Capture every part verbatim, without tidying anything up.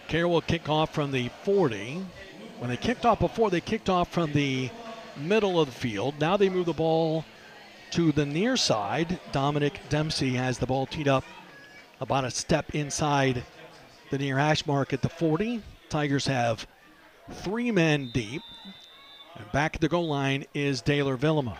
Carroll will kick off from the forty. When they kicked off before, they kicked off from the middle of the field. Now they move the ball to the near side. Dominic Dempsey has the ball teed up about a step inside the near hash mark at the forty. Tigers have three men deep. And back at the goal line is Daylor Villama.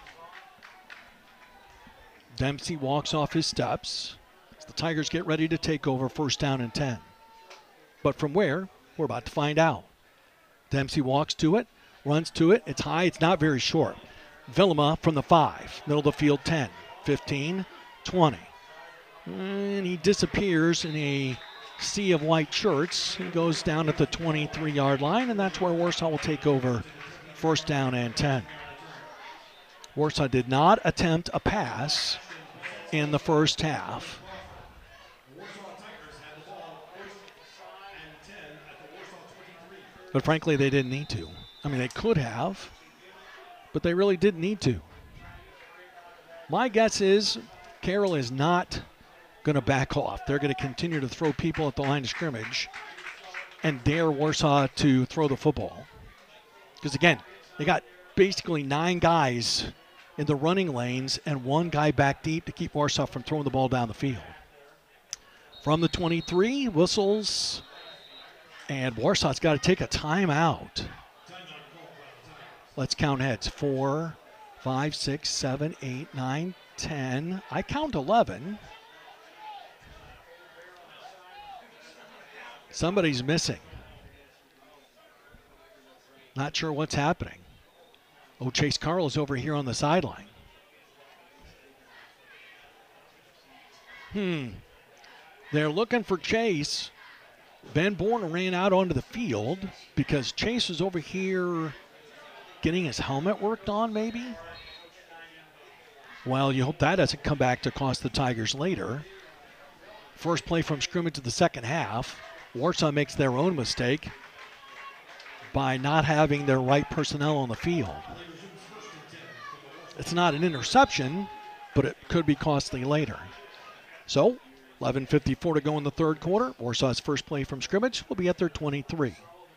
Dempsey walks off his steps as the Tigers get ready to take over first down and ten. But from where? We're about to find out. Dempsey walks to it, runs to it. It's high. It's not very short. Villama from the five. Middle of the field, ten, fifteen, twenty. And he disappears in a sea of white shirts. He goes down at the twenty-three-yard line, and that's where Warsaw will take over first down and ten. Warsaw did not attempt a pass in the first half. But frankly, they didn't need to. I mean, they could have, but they really didn't need to. My guess is Carroll is not going to back off. They're going to continue to throw people at the line of scrimmage and dare Warsaw to throw the football. Because, again, they got basically nine guys in the running lanes and one guy back deep to keep Warsaw from throwing the ball down the field. From the twenty-three, whistles, and Warsaw's got to take a timeout. Let's count heads. Four, five, six, seven, eight, nine, ten. I count eleven. Somebody's missing. Not sure what's happening. Oh, Chase Carl is over here on the sideline. Hmm. They're looking for Chase. Ben Bourne ran out onto the field because Chase was over here getting his helmet worked on, maybe? Well, you hope that doesn't come back to cost the Tigers later. First play from scrimmage to the second half. Warsaw makes their own mistake by not having their right personnel on the field. It's not an interception, but it could be costly later. So, eleven fifty-four to go in the third quarter. Warsaw's first play from scrimmage will be at their twenty-three.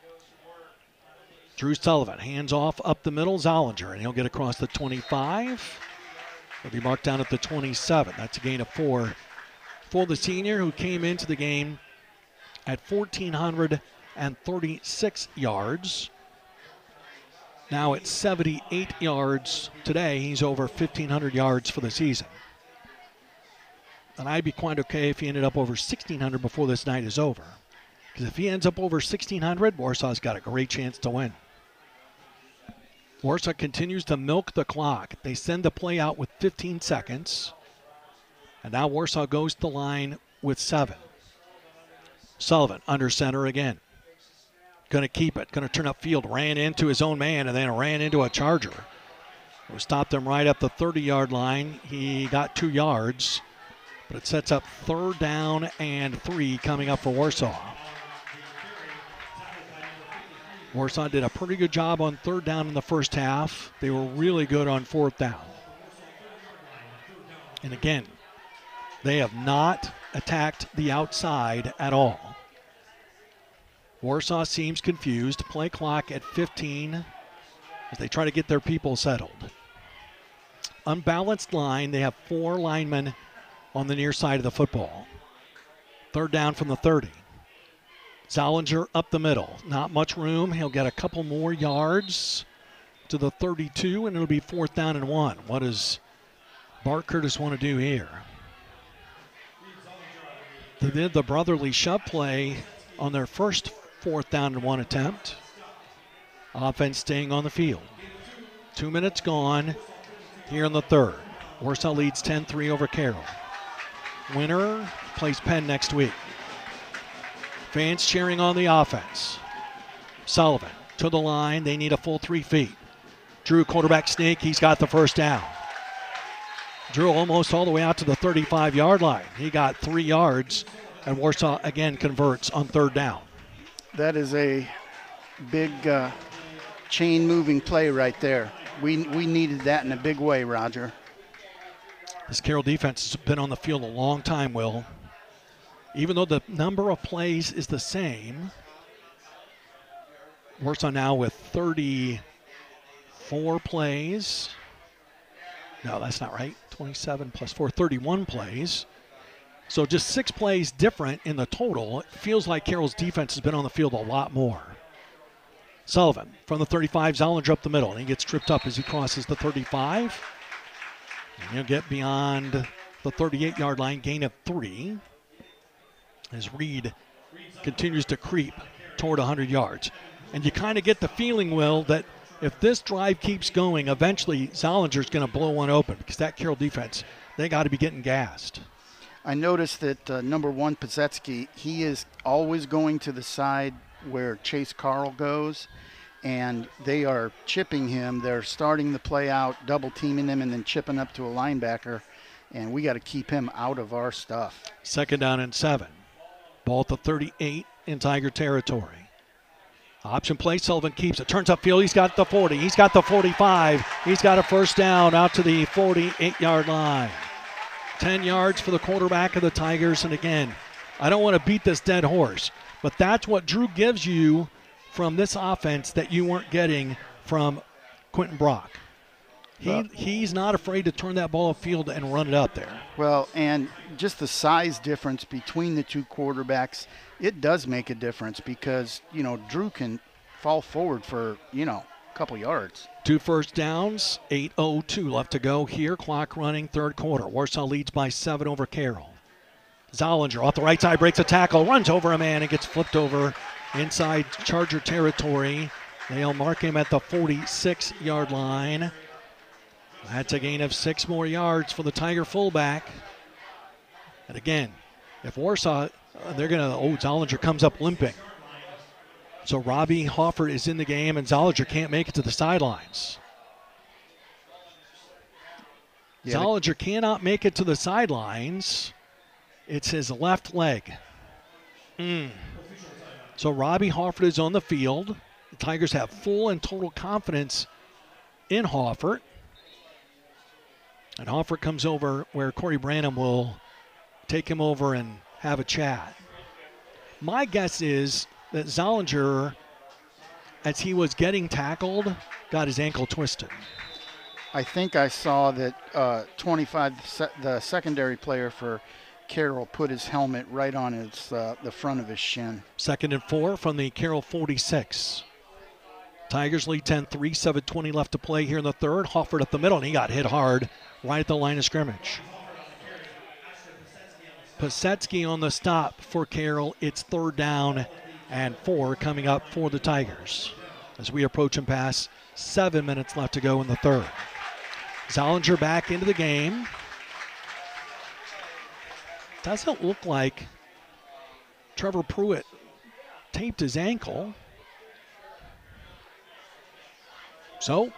Drew Sullivan, hands off up the middle, Zollinger, and he'll get across the twenty-five. He'll be marked down at the twenty-seven. That's a gain of four for the senior, who came into the game at one thousand four hundred thirty-six yards. Now at seventy-eight yards today. He's over fifteen hundred yards for the season. And I'd be quite okay if he ended up over sixteen hundred before this night is over. Because if he ends up over sixteen hundred, Warsaw's got a great chance to win. Warsaw continues to milk the clock. They send the play out with fifteen seconds. And now Warsaw goes to the line with seven. Sullivan under center again. Going to keep it. Going to turn upfield. Ran into his own man and then ran into a Charger. We stopped him right up the thirty-yard line. He got two yards. But it sets up third down and three coming up for Warsaw. Warsaw did a pretty good job on third down in the first half. They were really good on fourth down. And again, they have not attacked the outside at all. Warsaw seems confused. Play clock at fifteen as they try to get their people settled. Unbalanced line. They have four linemen on the near side of the football. Third down from the thirty. Zollinger up the middle. Not much room. He'll get a couple more yards to the thirty-two, and it'll be fourth down and one. What does Bart Curtis want to do here? They did the brotherly shove play on their first fourth down and one attempt. Offense staying on the field. Two minutes gone here in the third. Warsaw leads ten three over Carroll. Winner plays Penn next week. Fans cheering on the offense. Sullivan to the line. They need a full three feet. Drew, quarterback sneak. He's got the first down. Drew almost all the way out to the thirty-five-yard line. He got three yards, and Warsaw again converts on third down. That is a big uh, chain-moving play right there. We we needed that in a big way, Roger. This Carroll defense has been on the field a long time, Will. even though the number of plays is the same, Warsaw now with thirty-four plays. No, that's not right. twenty-seven plus four, thirty-one plays. So just six plays different in the total. It feels like Carroll's defense has been on the field a lot more. Sullivan from the thirty-five, Zollinger up the middle, and he gets tripped up as he crosses the thirty-five. And he'll get beyond the thirty-eight-yard line, gain of three, as Reed continues to creep toward one hundred yards. And you kind of get the feeling, Will, that if this drive keeps going, eventually Zollinger's going to blow one open because that Carroll defense, they got to be getting gassed. I noticed that uh, number one, Pazetsky, he is always going to the side where Chase Carl goes, and they are chipping him. They're starting the play out, double teaming him, and then chipping up to a linebacker, and we got to keep him out of our stuff. Second down and seven. Ball at the thirty-eight in Tiger territory. Option play, Sullivan keeps it, turns upfield, he's got the forty, he's got the forty-five, he's got a first down out to the forty-eight-yard line. ten yards for the quarterback of the Tigers, and again, I don't want to beat this dead horse, but that's what Drew gives you from this offense that you weren't getting from Quentin Brock. He uh, He's not afraid to turn that ball upfield and run it up there. Well, and just the size difference between the two quarterbacks, it does make a difference because, you know, Drew can fall forward for, you know, a couple yards. Two first downs, eight oh two left to go here. Clock running, third quarter. Warsaw leads by seven over Carroll. Zollinger off the right side, breaks a tackle, runs over a man and gets flipped over inside Charger territory. They'll mark him at the forty-six-yard line. That's a gain of six more yards for the Tiger fullback. And again, if Warsaw, they're going to, oh, Zollinger comes up limping. So Robbie Hoffert is in the game, and Zollinger can't make it to the sidelines. Yeah, Zollinger cannot make it to the sidelines. It's his left leg. Mm. So Robbie Hoffert is on the field. The Tigers have full and total confidence in Hoffert. And Hoffert comes over where Corey Branham will take him over and have a chat. My guess is that Zollinger, as he was getting tackled, got his ankle twisted. I think I saw that uh, twenty-five, the secondary player for Carroll, put his helmet right on his uh, the front of his shin. Second and four from the Carroll forty-six. Tigers lead ten three, seven twenty left to play here in the third. Hoffert up the middle, and he got hit hard right at the line of scrimmage. Pasetsky on the stop for Carroll. It's third down and four coming up for the Tigers as we approach and pass seven minutes left to go in the third. Zollinger back into the game. Doesn't look like Trevor Pruitt taped his ankle. So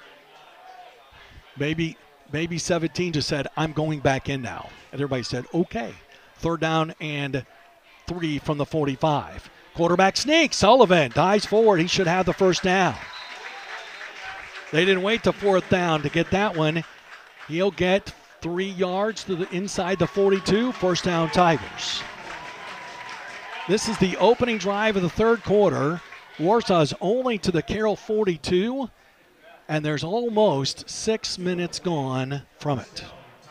maybe maybe seventeen just said, I'm going back in now. And everybody said, okay. Third down and three from the forty-five. Quarterback sneak. Sullivan dives forward. He should have the first down. They didn't wait to fourth down to get that one. He'll get three yards to the inside the forty-two. First down, Tigers. This is the opening drive of the third quarter. Warsaw's only to the Carroll forty-two, and there's almost six minutes gone from it.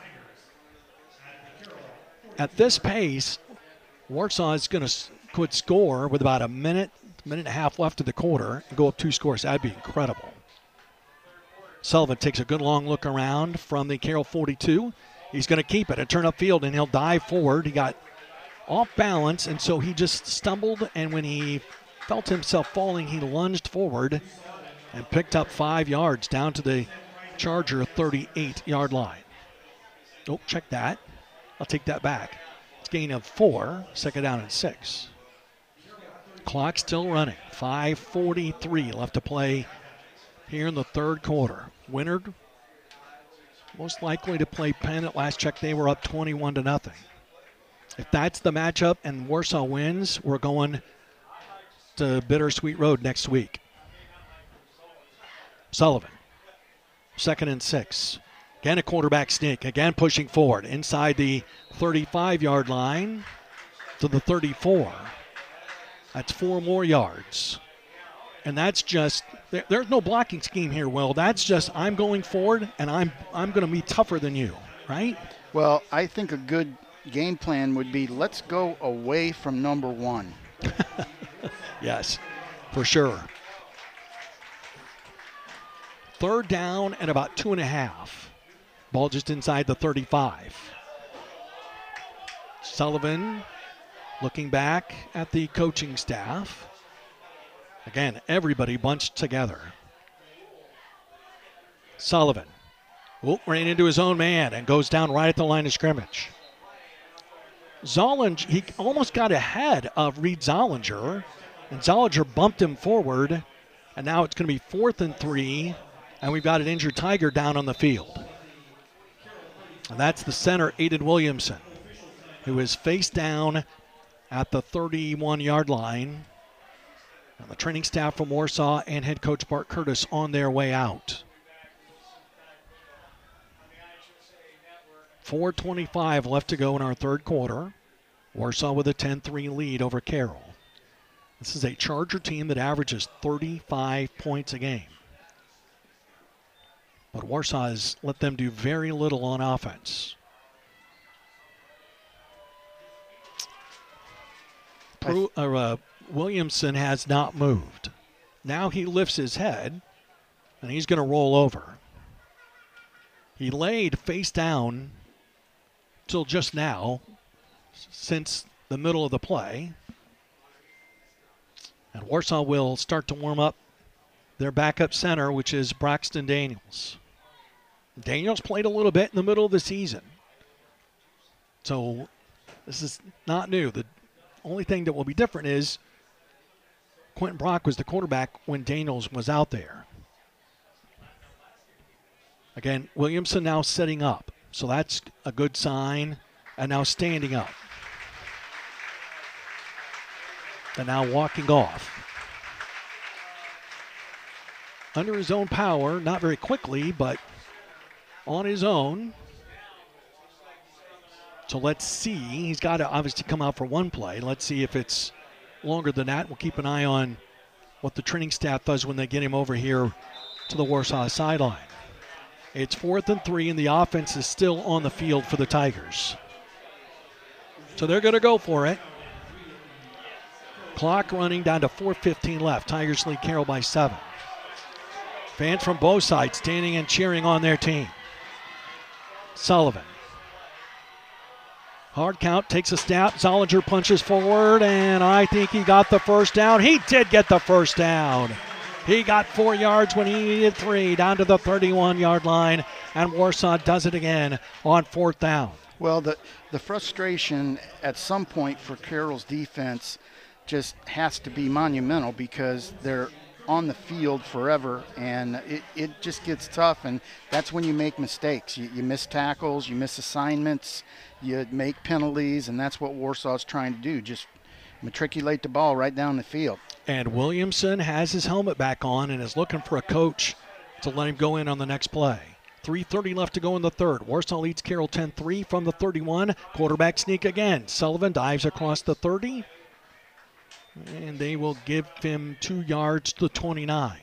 At this pace, Warsaw is going to could score with about a minute, minute and a half left of the quarter and go up two scores. That'd be incredible. Sullivan takes a good long look around from the Carroll forty-two. He's going to keep it and turn upfield, and he'll dive forward. He got off balance, and so he just stumbled, and when he felt himself falling, he lunged forward and picked up five yards down to the Charger thirty-eight-yard line. Oh, check that. I'll take that back. It's a gain of four, second down and six. Clock still running. five forty-three left to play here in the third quarter. Winard most likely to play Penn. At last check, they were up twenty-one to nothing. If that's the matchup and Warsaw wins, we're going to Bittersweet Road next week. Sullivan, second and six. Again, a quarterback sneak. Again, pushing forward inside the thirty-five-yard line. to the thirty-four. That's four more yards. And that's just, there, there's no blocking scheme here, Will. That's just, I'm going forward, and I'm I'm going to be tougher than you, right? Well, I think a good game plan would be let's go away from number one. Yes, for sure. Third down and about two and a half. Ball just inside the thirty-five. Sullivan looking back at the coaching staff. Again, everybody bunched together. Sullivan oh, ran into his own man and goes down right at the line of scrimmage. Zollinger, he almost got ahead of Reed Zollinger, and Zollinger bumped him forward, and now it's going to be fourth and three, and we've got an injured Tiger down on the field. And that's the center, Aiden Williamson, who is face down at the thirty-one-yard line. And the training staff from Warsaw and head coach Bart Curtis on their way out. four twenty-five left to go in our third quarter. Warsaw with a ten three lead over Carroll. This is a Charger team that averages thirty-five points a game. But Warsaw has let them do very little on offense. Pro, uh, uh, Williamson has not moved. Now he lifts his head, and he's going to roll over. He laid face down till just now, since the middle of the play. And Warsaw will start to warm up their backup center, which is Braxton Daniels. Daniels played a little bit in the middle of the season. So this is not new. The only thing that will be different is Quentin Brock was the quarterback when Daniels was out there. Again, Williamson now setting up. So that's a good sign. And now standing up. And now walking off. Under his own power, not very quickly, but on his own. So let's see. He's got to obviously come out for one play. Let's see if it's longer than that. We'll keep an eye on what the training staff does when they get him over here to the Warsaw sideline. It's fourth and three, and the offense is still on the field for the Tigers. So they're going to go for it. Clock running down to four fifteen left. Tigers lead Carroll by seven. Fans from both sides standing and cheering on their team. Sullivan. Hard count, takes a snap. Zollinger punches forward, and I think he got the first down. He did get the first down. He got four yards when he needed three, down to the thirty-one-yard line, and Warsaw does it again on fourth down. Well, the, the frustration at some point for Carroll's defense just has to be monumental because they're on the field forever, and it, it just gets tough, and that's when you make mistakes. You, you miss tackles, you miss assignments, you make penalties, and that's what Warsaw's trying to do, just matriculate the ball right down the field. And Williamson has his helmet back on and is looking for a coach to let him go in on the next play. three thirty left to go in the third. Warsaw leads Carroll ten three from the thirty-one. Quarterback sneak again. Sullivan dives across the thirty. And they will give him two yards to twenty-nine.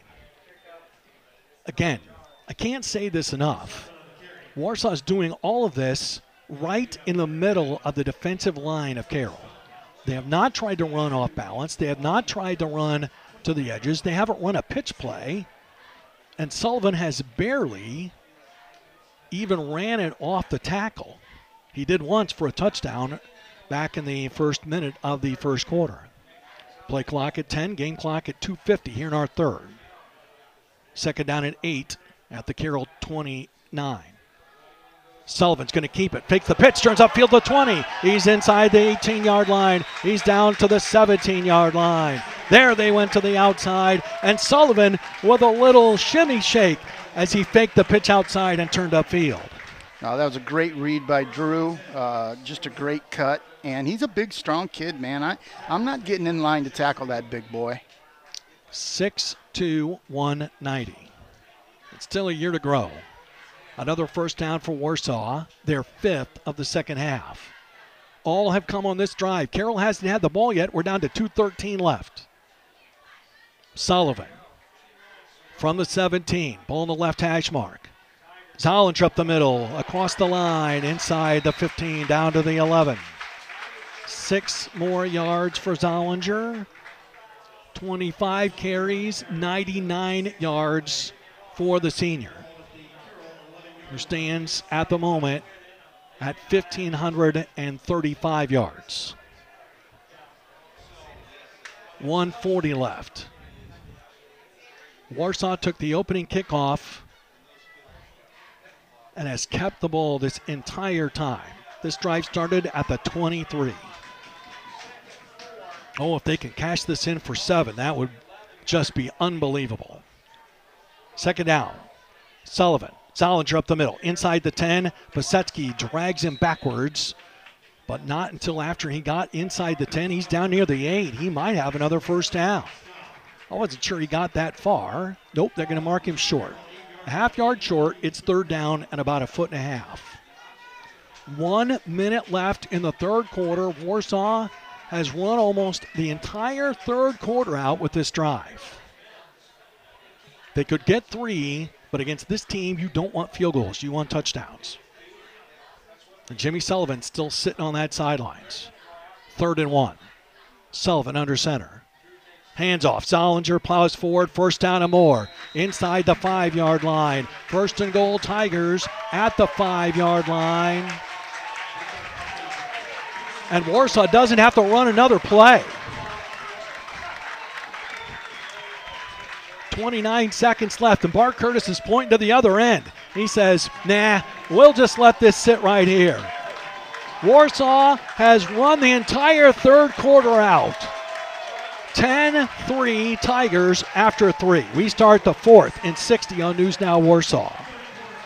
Again, I can't say this enough. Warsaw's doing all of this right in the middle of the defensive line of Carroll. They have not tried to run off balance. They have not tried to run to the edges. They haven't run a pitch play. And Sullivan has barely even ran it off the tackle. He did once for a touchdown back in the first minute of the first quarter. Play clock at ten, game clock at two fifty here in our third. Second down at eight at the Carroll twenty-nine. Sullivan's going to keep it. Fakes the pitch, turns upfield to twenty. He's inside the eighteen-yard line. He's down to the seventeen-yard line. There they went to the outside, and Sullivan with a little shimmy shake as he faked the pitch outside and turned upfield. Oh, that was a great read by Drew. Uh, just a great cut. And he's a big, strong kid, man. I, I'm not getting in line to tackle that big boy. six two, one ninety. It's still a year to grow. Another first down for Warsaw, their fifth of the second half. all have come on this drive. Carroll hasn't had the ball yet. We're down to two thirteen left. Sullivan from the seventeen. Ball on the left hash mark. Zollinger up the middle, across the line, inside the fifteen, down to the eleven. Six more yards for Zollinger. twenty-five carries, ninety-nine yards for the senior, who stands at the moment at one thousand five hundred thirty-five yards. one forty left. Warsaw took the opening kickoff and has kept the ball this entire time. This drive started at the twenty-three. Oh, if they can cash this in for seven, that would just be unbelievable. Second down. Sullivan. Zollinger up the middle. Inside the ten. Pasetsky drags him backwards, but not until after he got inside the ten. He's down near the eight. He might have another first down. I wasn't sure he got that far. Nope, they're going to mark him short. A half yard short. It's third down and about a foot and a half. One minute left in the third quarter. Warsaw has run almost the entire third quarter out with this drive. They could get three, but against this team, you don't want field goals. You want touchdowns. And Jimmy Sullivan still sitting on that sidelines. Third and one. Sullivan under center. Hands off. Zollinger plows forward. First down and more. Inside the five-yard line. First and goal, Tigers at the five-yard line. And Warsaw doesn't have to run another play. twenty-nine seconds left, and Bart Curtis is pointing to the other end. He says, nah, we'll just let this sit right here. Warsaw has run the entire third quarter out. ten three Tigers after three. We start the fourth and sixty on News Now Warsaw.